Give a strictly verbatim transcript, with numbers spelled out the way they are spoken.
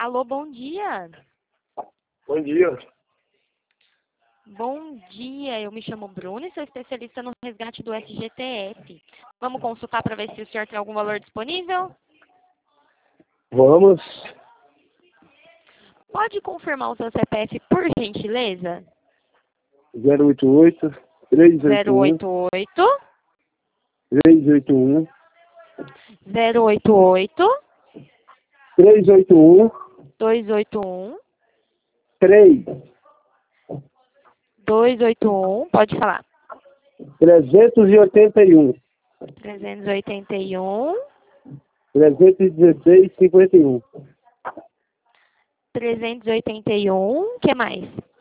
Alô, bom dia. Bom dia. Bom dia, eu me chamo Bruna e sou especialista no resgate do S G T F. Vamos consultar para ver se o senhor tem algum valor disponível? Vamos. Pode confirmar o seu C P F, por gentileza? zero oito oito, três oito zero um, oito oito, três oito um, zero oito oito, três oito um, dois oito um, três, dois oito um, pode falar. trezentos e oitenta e um, trezentos e oitenta e um, trezentos e dezesseis, cinquenta e um. trezentos e oitenta e um, o que mais?